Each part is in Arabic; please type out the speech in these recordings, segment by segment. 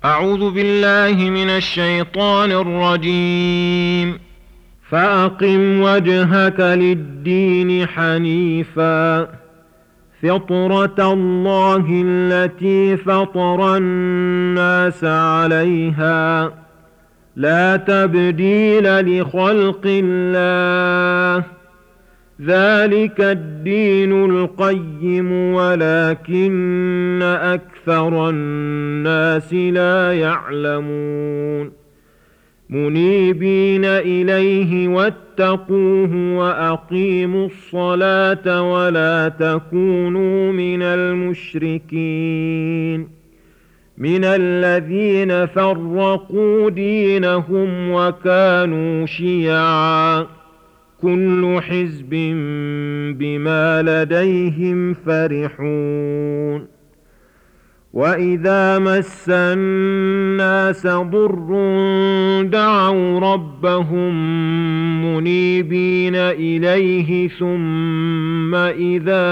أعوذ بالله من الشيطان الرجيم. فأقم وجهك للدين حنيفا فطرة الله التي فطر الناس عليها لا تبديل لخلق الله ذلك الدين القيم ولكن أكثر الناس لا يعلمون منيبين إليه واتقوه وأقيموا الصلاة ولا تكونوا من المشركين من الذين فرقوا دينهم وكانوا شيعا كل حزب بما لديهم فرحون وإذا مس الناس ضر دعوا ربهم منيبين إليه ثم إذا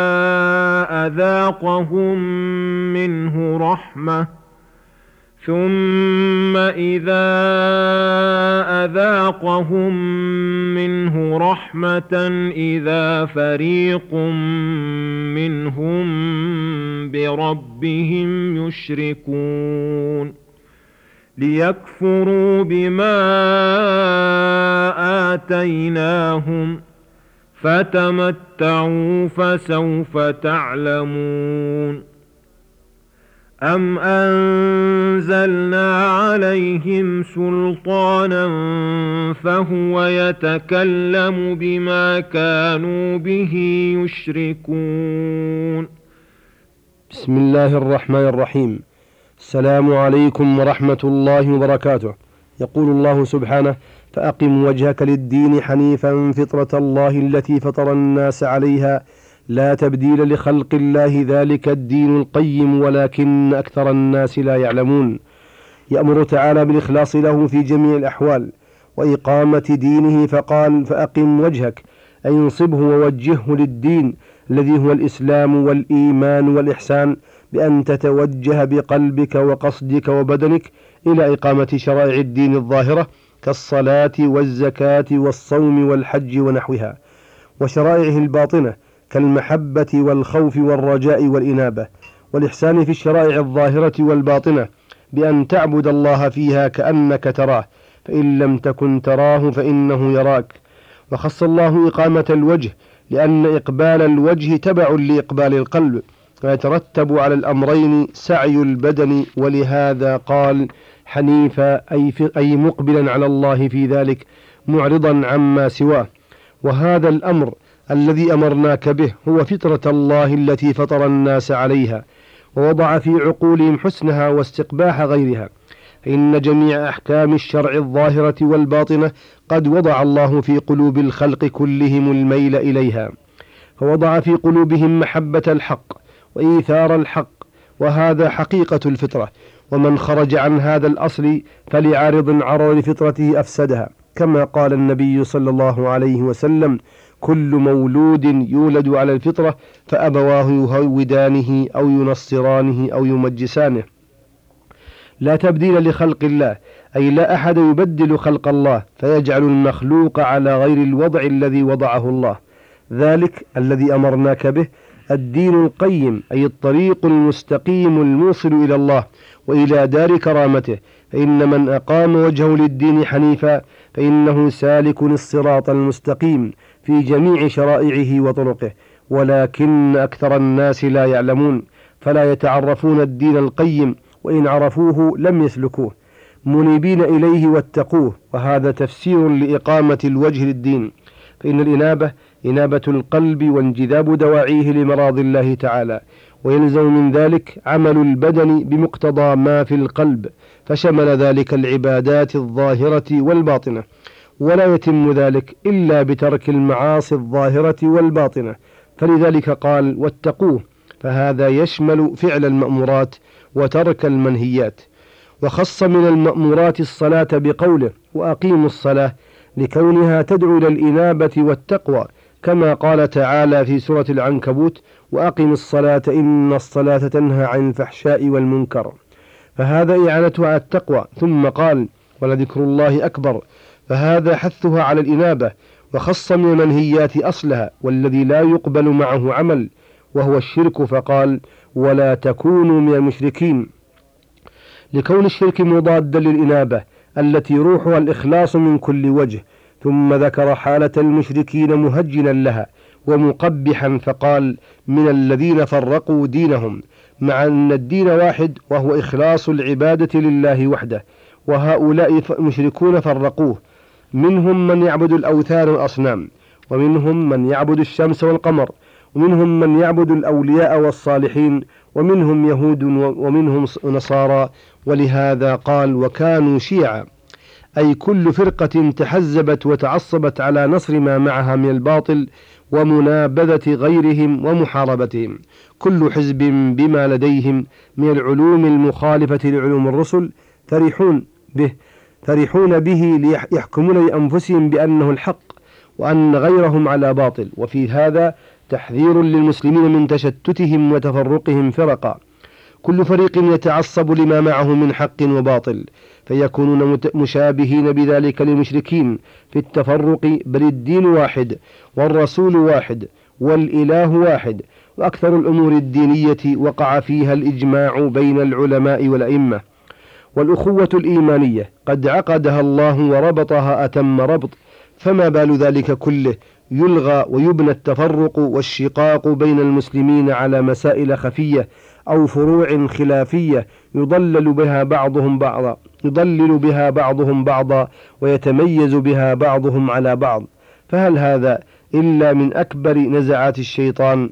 أذاقهم منه رحمة إذا فريق منهم بربهم يشركون ليكفروا بما آتيناهم فتمتعوا فسوف تعلمون أم أنزلنا عليهم سلطانا فهو يتكلم بما كانوا به يشركون. بسم الله الرحمن الرحيم. السلام عليكم ورحمة الله وبركاته. يقول الله سبحانه: فأقم وجهك للدين حنيفا فطرة الله التي فطر الناس عليها لا تبديل لخلق الله ذلك الدين القيم ولكن أكثر الناس لا يعلمون. يأمر تعالى بالإخلاص له في جميع الأحوال وإقامة دينه، فقال: فأقم وجهك، أي انصبه ووجهه للدين الذي هو الإسلام والإيمان والإحسان، بأن تتوجه بقلبك وقصدك وبدنك إلى إقامة شرائع الدين الظاهرة كالصلاة والزكاة والصوم والحج ونحوها، وشرائعه الباطنة كالمحبة والخوف والرجاء والإنابة، والإحسان في الشرائع الظاهرة والباطنة بأن تعبد الله فيها كأنك تراه، فإن لم تكن تراه فإنه يراك. وخص الله إقامة الوجه لأن إقبال الوجه تبع لإقبال القلب، ويترتب على الأمرين سعي البدن، ولهذا قال حنيفا أي مقبلا على الله في ذلك معرضا عما سواه. وهذا الأمر الذي أمرناك به هو فطرة الله التي فطر الناس عليها، ووضع في عقولهم حسنها واستقباح غيرها، فإن جميع أحكام الشرع الظاهرة والباطنة قد وضع الله في قلوب الخلق كلهم الميل إليها، فوضع في قلوبهم محبة الحق وإيثار الحق، وهذا حقيقة الفطرة، ومن خرج عن هذا الأصل فلعارض عرض لفطرته أفسدها، كما قال النبي صلى الله عليه وسلم: كل مولود يولد على الفطرة فأبواه يهودانه أو ينصرانه أو يمجسانه. لا تبديل لخلق الله، أي لا أحد يبدل خلق الله فيجعل المخلوق على غير الوضع الذي وضعه الله. ذلك الذي أمرناك به الدين القيم، أي الطريق المستقيم الموصل إلى الله وإلى دار كرامته، فإن من أقام وجهه للدين حنيفا فإنه سالك الصراط المستقيم في جميع شرائعه وطرقه، ولكن أكثر الناس لا يعلمون، فلا يتعرفون الدين القيم، وإن عرفوه لم يسلكوه. منيبين إليه واتقوه، وهذا تفسير لإقامة الوجه للدين، فإن الإنابة إنابة القلب وانجذاب دواعيه لمراض الله تعالى، ويلزم من ذلك عمل البدن بمقتضى ما في القلب، فشمل ذلك العبادات الظاهرة والباطنة، ولا يتم ذلك إلا بترك المعاصي الظاهرة والباطنة، فلذلك قال: واتقوه، فهذا يشمل فعل المأمورات وترك المنهيات. وخص من المأمورات الصلاة بقوله: وأقيموا الصلاة، لكونها تدعو إلى الإنابة والتقوى، كما قال تعالى في سورة العنكبوت: وأقم الصلاة إن الصلاة تنهى عن الفحشاء والمنكر. فهذا إعانتها على التقوى. ثم قال: ولذكر الله أكبر، فهذا حثها على الإنابة، وخص من المنهيات أصلها والذي لا يقبل معه عمل، وهو الشرك، فقال: ولا تكونوا من المشركين، لكون الشرك مضادا للإنابة التي روحها الإخلاص من كل وجه. ثم ذكر حالة المشركين مهجنا لها ومقبحا، فقال: من الذين فرقوا دينهم، مع أن الدين واحد وهو إخلاص العبادة لله وحده، وهؤلاء مشركون فرقوه، منهم من يعبد الأوثان والأصنام، ومنهم من يعبد الشمس والقمر، ومنهم من يعبد الأولياء والصالحين، ومنهم يهود ومنهم نصارى. ولهذا قال: وكانوا شيعا، أي كل فرقة تحزبت وتعصبت على نصر ما معها من الباطل ومنابذة غيرهم ومحاربتهم، كل حزب بما لديهم من العلوم المخالفة لعلوم الرسل فرحون به ليحكمون لأنفسهم بأنه الحق وأن غيرهم على باطل. وفي هذا تحذير للمسلمين من تشتتهم وتفرقهم فرقا، كل فريق يتعصب لما معه من حق وباطل، فيكونون مشابهين بذلك للمشركين في التفرق، بل الدين واحد والرسول واحد والإله واحد. وأكثر الأمور الدينية وقع فيها الإجماع بين العلماء والأئمة. والأخوة الإيمانية قد عقدها الله وربطها أتم ربط، فما بال ذلك كله يلغى ويبنى التفرق والشقاق بين المسلمين على مسائل خفية أو فروع خلافية يضلل بها بعضهم بعضا ويتميز بها بعضهم على بعض. فهل هذا إلا من أكبر نزعات الشيطان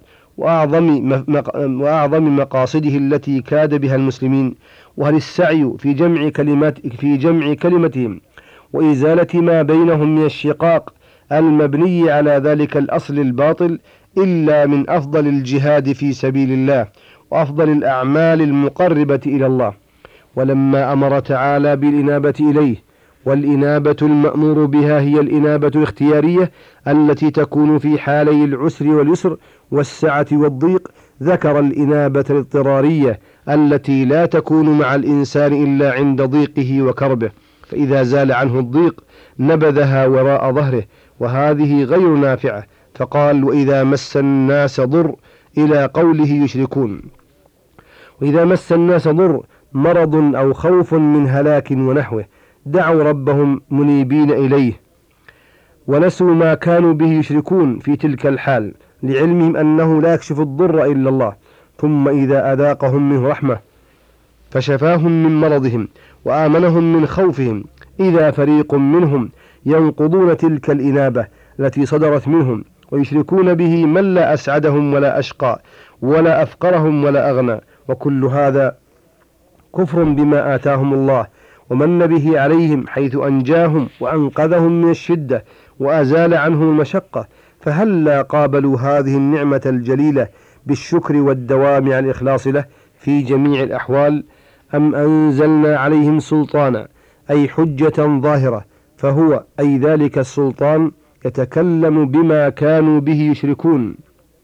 وأعظم مقاصده التي كاد بها المسلمين؟ وهل السعي في جمع كلمتهم وإزالة ما بينهم من الشقاق المبني على ذلك الأصل الباطل إلا من أفضل الجهاد في سبيل الله وأفضل الأعمال المقربة إلى الله؟ ولما أمر تعالى بالإنابة إليه، والإنابة المأمور بها هي الإنابة الاختيارية التي تكون في حالي العسر واليسر والسعة والضيق، ذكر الإنابة الاضطرارية التي لا تكون مع الإنسان إلا عند ضيقه وكربه، فإذا زال عنه الضيق نبذها وراء ظهره، وهذه غير نافعة. فقال: وإذا مس الناس ضر، إلى قوله يشركون. وإذا مس الناس ضر، مرض أو خوف من هلاك ونحوه، دعوا ربهم منيبين إليه ونسوا ما كانوا به يشركون في تلك الحال، لعلمهم أنه لا يكشف الضر إلا الله. ثم إذا أذاقهم منه رحمة فشفاهم من مرضهم وآمنهم من خوفهم، إذا فريق منهم ينقضون تلك الإنابة التي صدرت منهم ويشركون به من لا أسعدهم ولا أشقى ولا أفقرهم ولا أغنى، وكل هذا كفر بما آتاهم الله ومن به عليهم، حيث أنجاهم وأنقذهم من الشدة وأزال عنهم المشقة. فهلا قابلوا هذه النعمة الجليلة بالشكر والدوام على الإخلاص له في جميع الأحوال، أم أنزلنا عليهم سلطانا، أي حجة ظاهرة، فهو أي ذلك السلطان يتكلم بما كانوا به يشركون،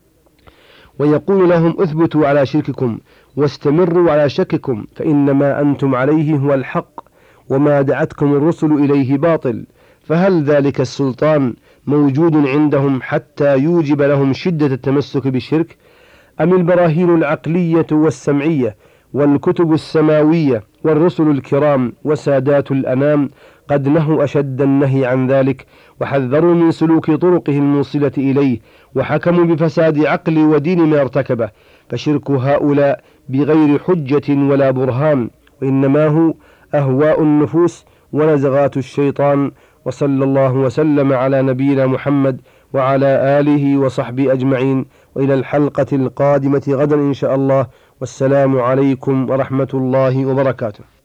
ويقول لهم: اثبتوا على شرككم واستمروا على شككم، فإنما أنتم عليه هو الحق، وما دعتكم الرسل إليه باطل. فهل ذلك السلطان موجود عندهم حتى يوجب لهم شدة التمسك بالشرك، أم البراهين العقلية والسمعية والكتب السماوية والرسل الكرام وسادات الأنام قد نهوا أشد النهي عن ذلك، وحذروا من سلوك طرقه الموصلة إليه، وحكموا بفساد عقل ودين ما ارتكبه؟ فشرك هؤلاء بغير حجة ولا برهان، وإنما هو أهواء النفوس ونزغات الشيطان. وصلى الله وسلم على نبينا محمد وعلى آله وصحبه أجمعين، وإلى الحلقة القادمة غدا إن شاء الله، والسلام عليكم ورحمة الله وبركاته.